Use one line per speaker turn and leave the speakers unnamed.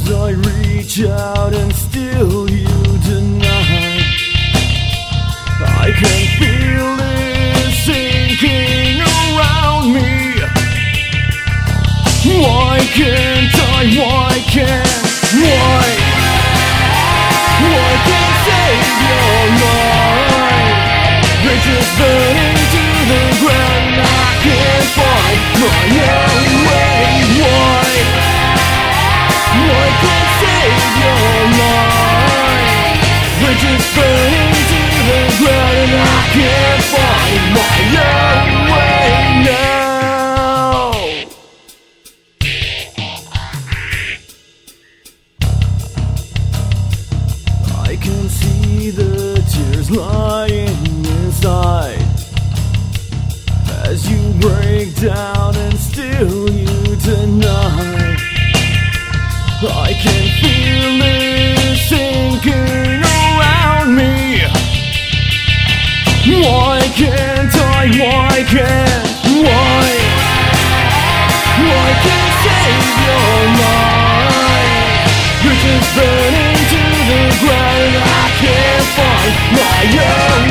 I reach out and still you deny? I can feel it sinking around me. Why can't I? Why can't? Why can't save your life? Bridges burning to the ground and I can't find my own way. Why can't save your life? Bridges burning to the ground and I can't find my own way now. I can see the tears lying inside as you break down and still you deny. I can feel it sinking around me. Why can't I? Why can't? Why can't save your life? You're just burning to the ground and I can't find my own